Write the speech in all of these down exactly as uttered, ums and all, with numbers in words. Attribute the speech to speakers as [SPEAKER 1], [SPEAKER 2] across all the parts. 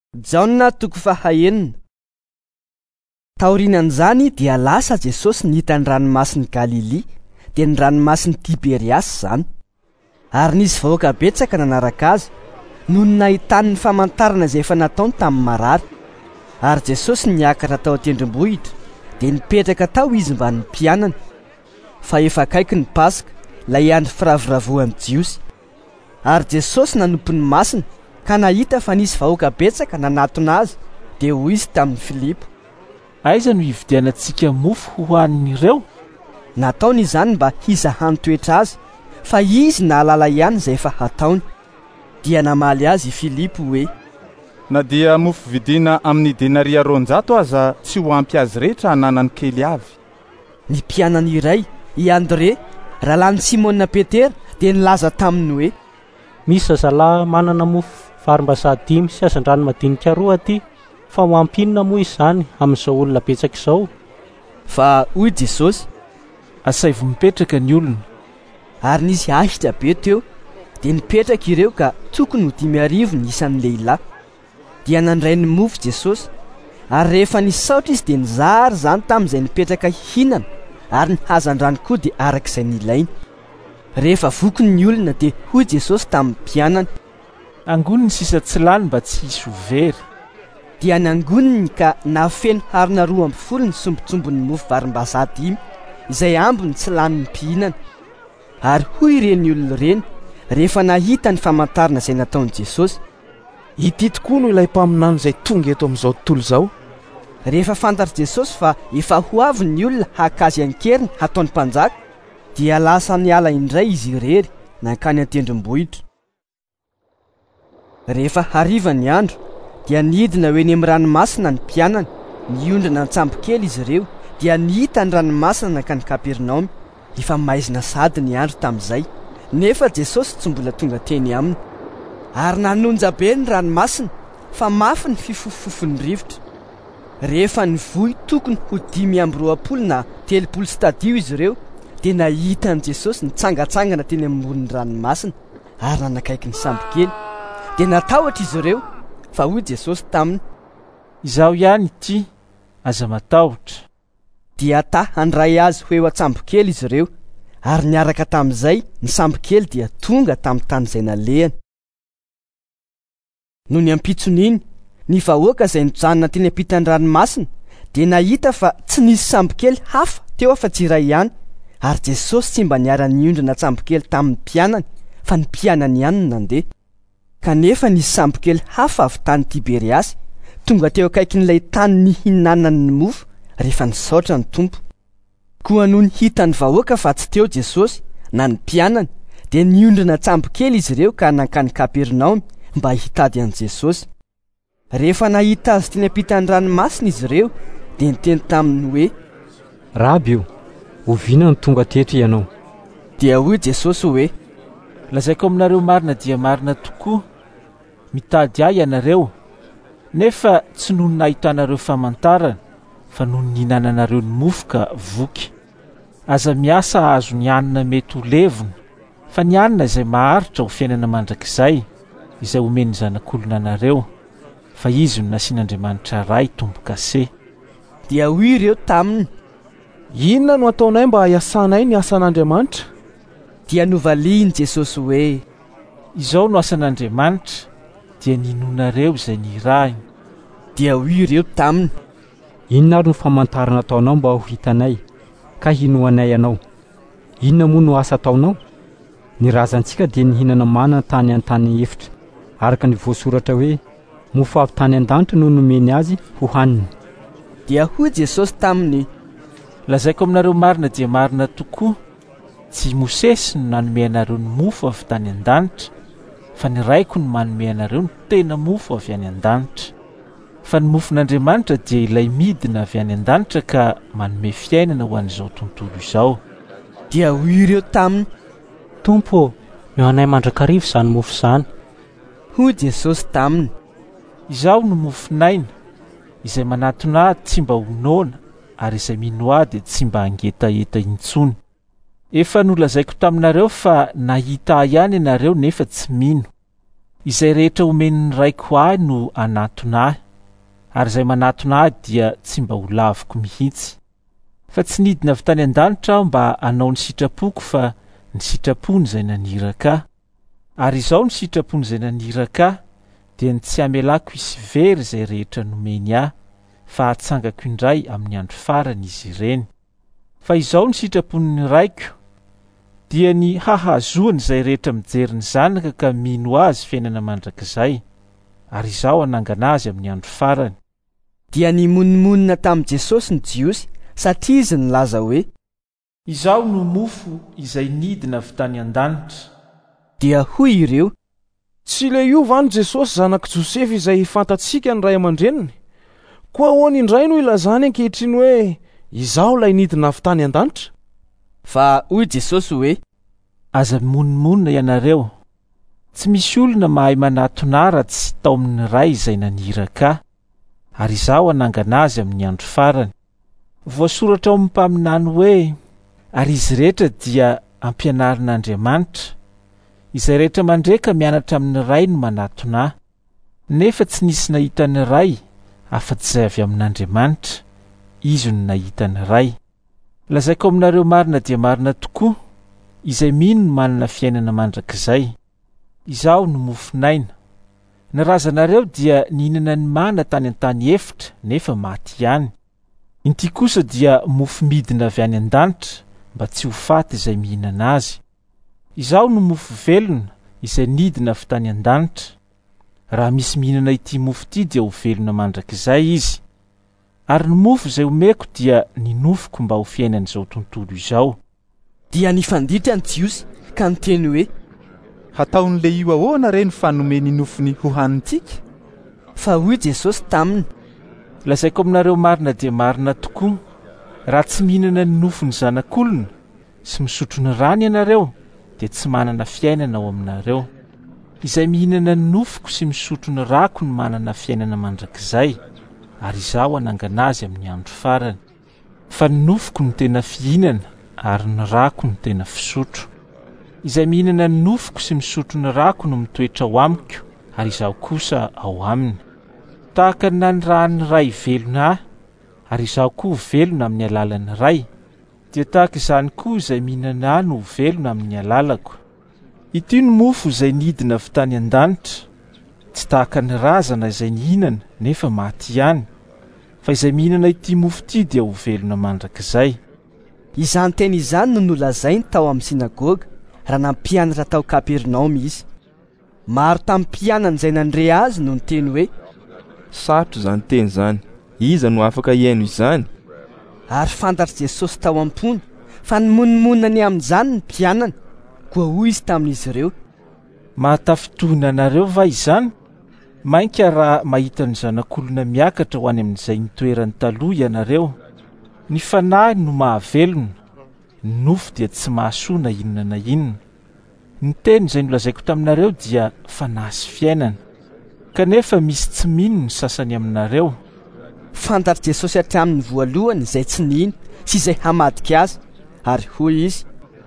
[SPEAKER 1] Jaona toko fahaenina. Taorinan'izany dia lasa Jesosy nihita ny ranomasin'i Galili, dia ny ranomasin'i Tiberias zany. Ary nisy vahoaka betsaka nanaraka azy noho ny nahitany ny famantarana izay efa nataony tamin'ny marary. Ary Jesosy niakatra tao an-tendrombohitra, dia nipetraka tao izy mba ny mpianany. Fa efa akaiky ny Pasika, ilay andro firavoravoan'ny Jiosy. Ary Jesosy nanompo ny masina, ka nahita fa nisy vahoaka betsaka nanatona azy, dia hoy izy tamin'ny Filipo:
[SPEAKER 2] aiza no hividianantsika mofo ho hanin'ireo?
[SPEAKER 1] Nataony izany mba hizahany toetra azy, fa izy nahalala ihany izay efa hataony. Dia namaly azy i Filipo hoe:
[SPEAKER 3] na dia mofo vidiana amin'ny denaria roanjato aza tsy ho ampy azy rehetra hananany kely avy.
[SPEAKER 1] Ny mpianany iray, i Andre, rahalan'i Simona Petera, dia nilaza taminy hoe:
[SPEAKER 4] misy zazalahy manana mofo varim-bazaha dimy sy hazan-drano madinika roa aty, fa ho ampinona moa izany amin'izao olona betsaka izao?
[SPEAKER 1] Fa hoy Jesosy:
[SPEAKER 2] asaivo mipetraka ny olona.
[SPEAKER 1] Ary nisy ahitra be teo, dia nipetraka ireo ka tokony ho dimy arivo ny isan'ny lehilahy. Dia nandray ny mofo Jesosy, ary rehefa nisaotra izy dia nizary zany tamin'izay nipetraka hihinana, ary ny hazan-drano koa dia arak'izay nilainy. Rehefa voky ny olona dia hoy Jesosy tamin'ny mpianany:
[SPEAKER 2] angony ny sisa tsy lany mba tsy hisy ho very.
[SPEAKER 1] Dia nangoniny ka nafeno harina roa amby folo ny sombitsombon'ny mofo varim-bazaha dimy, izay ambiny tsy lany ny mpihinana. Ary hoy ireny olona ireny, rehefa nahita ny famantarana izay nataon'i Jesosy:
[SPEAKER 5] ity tokoa no ilay mpaminany izay tonga eto amin'izao tontolo izao.
[SPEAKER 1] Rehefa fantatra Jesosy fa efa ho avy ny olona hakazy ankeriny hataony mpanjaka, dia lasa niala indray izy irery nankany an-tendrombohitra. Rehefa hariva ny andro, dia nidina ho eny amin'ny ranomasina ny mpianany. Niondrana an-tsambokely izy ireo, dia nihita ny ranomasina nankany Kapernaoma. Efa maizina sady ny andro tamin'izay, nefa Jesosy tsy mbola tonga teny aminy. Ary nanonja be ny ranomasina, fa mafy ny fifofofon'ny rivotra. Rehefa nivoy tokony ho dimy amby roapolo na telopolo stadio izy ireo, dia nahita ny Jesosy nitsangatsangana teny ambonin'ny ranomasina, ary nanakaiky ny sambokely. Dia natahotra izy ireo, fa hoy Jesosy taminy:
[SPEAKER 2] izaho ihany ity, aza matahotra.
[SPEAKER 1] Dia ta handray azy ho eo an-tsambokely izy ireo, ary niaraka tamin'izay ny sambokely dia tonga tamin'ny tany izay nalehany. No ny ampitson'iny, ny vahoaka izay nijanona teny ampitan'ny ranomasina dia nahita fa tsy nisy sambokely hafa teo afa-tsy iray ihany. Ary Jesosy tsy mba niara-niondrana sambokely tamin'ny mpianany, fa ny mpianany ihany no nandeha. Kanefa nisy sambokely hafa avy tany Tiberias, tonga teo akaikin'ilay tany nihinanany ny mofo rehefa nisaotra ny Tompo. Koa noho ny hitany vahoaka fa tsy teo Jesosy na ny mpianany, dia niondrana sambokely izy ireo ka nankany Kapernaoma mba hitady an'i Jesosy. Rehefa nahita azy teny ampitan'ny ranomasina izy ireo, dia niteny taminy hoe:
[SPEAKER 4] rabi io, oviana ny tonga teto ianao.
[SPEAKER 1] Dia hoy Jesosy hoe:
[SPEAKER 2] lazaiko aminareo marina dia marina tokoa, mitady ahy ianareo, nefa tsy noho ny nahitanareo famantarana, fa noho ny nihinananareo ny mofo ka voky. Aza miasa ahazo ny hanina mety ho levona, fa ny hanina izay maharitra ho fiainana mandrakizay, izay omeny zanak'olona anareo, fa izy no nasian'Andriamanitra ray tombo-kase.
[SPEAKER 1] Dia hoy ireo taminy:
[SPEAKER 5] inona no ataonay mba hiasanay ny asan'Andriamanitra?
[SPEAKER 1] Dia novaliany Jesosy hoe:
[SPEAKER 2] izao no asan'Andriamanitra, dia ninonareo izay nirahiny.
[SPEAKER 1] Dia hoy ireo taminy:
[SPEAKER 4] inona ary no famantarana ataonao mba ho hitanay, ka hinoanay ianao? Inona moa no asa ataonao? Ny razantsika dia nihinana mana tany an-tany efitra, araka ny voasoratra hoe: mofo avy tany an-danitra no nomeny azy ho haniny.
[SPEAKER 1] Dia hoy Jesosy taminy:
[SPEAKER 2] lazaiko aminareo marina dia marina tokoa, tsy Mosesy no nanome anareo ny mofo avy tany an-danitra, fa ny raiko no manome anareo ny tena mofo avy any an-danitra. Fa ny mofon'Andriamanitra dia ilay midina avy any an-danitra ka manome fiainana ho an'izao tontolo izao.
[SPEAKER 1] Dia hoy ireo taminy:
[SPEAKER 4] Tompo, eo anay mandrakarivo izany mofo izany.
[SPEAKER 1] Hoy Jesosy taminy:
[SPEAKER 2] izaho no mofinaina, izay manatona ahy tsy mba honona, ary izay mino ahy dia tsy mba hangetaeta intsony. Efa nolazaiko taminareo fa nahita ahy ihany ianareo nefa tsy mino. izay rehetra omen'ny raiko ahy no anatona ahy, ary izay manatona ahy dia tsy mba ho laviko mihitsy. Fa tsy nidina avy tany an-danitra aho mba hanao ny sitrapoko fa ny sitrapony izay naniraka ahy. Ary izao ny sitrapony izay naniraka ahy dia ny tsy hamelako hisy very izay rehetra nomeny ahy, fa hatsangako indray amin'ny andro farany izy ireny. Fa izao ny sitrapon'ny raiko dia ny hahazoany izay rehetra mijery ny zanaka ka mino azy fiainana mandrakizay, ary izao hanangana azy amin'ny andro farany.
[SPEAKER 1] Dia nimonmonina tamin'i Jesosy ny Jiosy satria izy nilaza hoe,
[SPEAKER 2] izao no mofo izay nidina avy tany an-danitra.
[SPEAKER 1] Dia hoy ireo,
[SPEAKER 5] tsy le io va ny Jesosy zanak'i Josefy izay fantatsika ny ray aman-dreniny? Koa ahoana indray no ilazany ankehitriny hoe izao lay nidina avy tany an-danitra?
[SPEAKER 1] Fa hoy Jesosy hoe,
[SPEAKER 2] aza monmonina ianareo, tsy misy olona mahay manatona ahy raha tsy tao amin'ny ray izay naniraka ahy, ary izao hanangana azy amin'ny andro farany. Voasoratra ao amin'ny mpaminany hoe, ary izy rehetra dia ampianarin'Andriamanitra, izay rehetra mandreka mianatra amin'ny ray no manatona ahy. Nefa tsy nisy nahita ny ray afa-tsy izay avy amin'Andriamanitra, izy no nahita ny ray. Lazaiko aminareo marina dia marina tokoa, izay mino no manana fiainana mandrakizay. Izao no mofinaina. Ny razanareo dia nihinana ny mana tany an-tany efitra nefa maty ihany. Inty kosa dia mofo midina avy any an-danitra mba tsy ho faty izay mihinana azy. Izao no mofo velona izay nidina avy tany an-danitra. Raha misy mihinana ity mofo ity dia ho velona mandrakizay izy. Ary ny mofo izay omeko dia ny nofoko mba ho fiainan'izao tontolo izao.
[SPEAKER 1] Dia nifanditra ny Jiosy ka niteny hoe,
[SPEAKER 3] hataon'le io ahoana reny fa nomeny nofony ho hanintsika?
[SPEAKER 1] Fa hoy Jesosy taminy,
[SPEAKER 2] lazaiko aminareo marina dia marina tokoa, raha tsy mihinana ny nofony zanak'olona sy misotro ny rano ianareo dia tsy manana fiainana ao aminareo. Izay mihinana ny nofoko sy misotro ny rako no manana fiainana mandrakizay, ary izao hanangana azy amin'ny andro farany. Fa ny nofoko no tena fihinana, ary ny rako no tena fisotro. Izay mihinana ny nofoko sy misotro ny rako no mitoetra ao amiko, ary izaho kosa ao aminy. Tahaka ny nanirahan'ny ray velona ahy, ary izaho koa velona amin'ny alalan'ny ray, dia tahaka izany koa izay mihinana ahy no velona amin'ny alalako. Ity no mofo izay nidina avy tany an-danitra, tsy tahaka ny razana izay nihinana nefa maty ihany, fa izay mihinana ity mofo ity dia ho velona mandrakizay.
[SPEAKER 1] Izany teny izany no nolazainy tao amin'ny sinagoga raha nampianatra tao Kapernaoma izy. Maro tamin'ny mpianana izay nandre azy no niteny hoe,
[SPEAKER 6] sarotra izany teny izany, iza no afaka hiaino izany?
[SPEAKER 1] Ary fantatry Jesosy tao am-pony fa nimonmonina ny amin'izany ny mpianana, koa hoy izy tamin'izy ireo,
[SPEAKER 2] mahatafitohina anareo va izany? Mainka raha mahita ny zanak'olona miakatra ho any amin'izay nitoerany taloha ianareo. Ny fanahy no mahavelona, ny nofo dia tsy mahasoa na inona na inona. Ny teny izay nolazaiko taminareo dia fanahy sy fiainana, kanefa misy tsy mino ny sasany aminareo.
[SPEAKER 1] Fantatry Jesosy hatramin'ny voalohany izay tsy nino sy izay hamadika azy, ary hoy izy,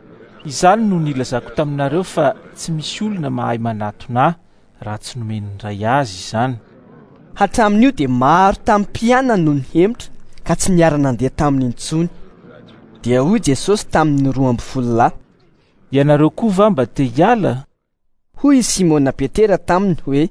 [SPEAKER 2] izany no nilazako taminareo fa tsy misy olona mahay manatona ahy raha tsy nomeny ny ray azy izany.
[SPEAKER 1] Hatramin'io dia maro tamin'ny mpianana no nihemitra ka tsy niara nandeha taminy intsony. Dia hoy Jesosy tamin'ny roa amby folo lahy,
[SPEAKER 2] ianareo koa va mba te hiala?
[SPEAKER 1] Hoy Simona Petera taminy hoe,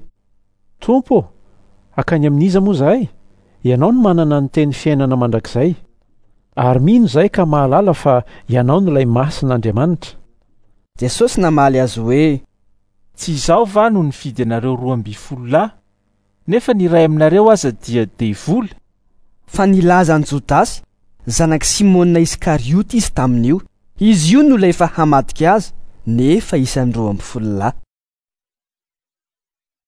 [SPEAKER 7] Tompo, akany amin'iza moa zahay? Ianao no manana ny teny fiainana mandrakizay. Ary mino zay ka mahalala fa ianao no lay masin'Andriamanitra.
[SPEAKER 1] Jesosy namaly azy hoe,
[SPEAKER 2] tsy izao va no nifidy anareo roa amby folo lahy? Nefa ny ray aminareo aza dia devoly.
[SPEAKER 1] Fa nilaza ny Jodasy, zanak' Simona Iskarioty izy tamin'io. Izy io no lay efa hamadika azy, nefa isan'ny roa amby folo lahy.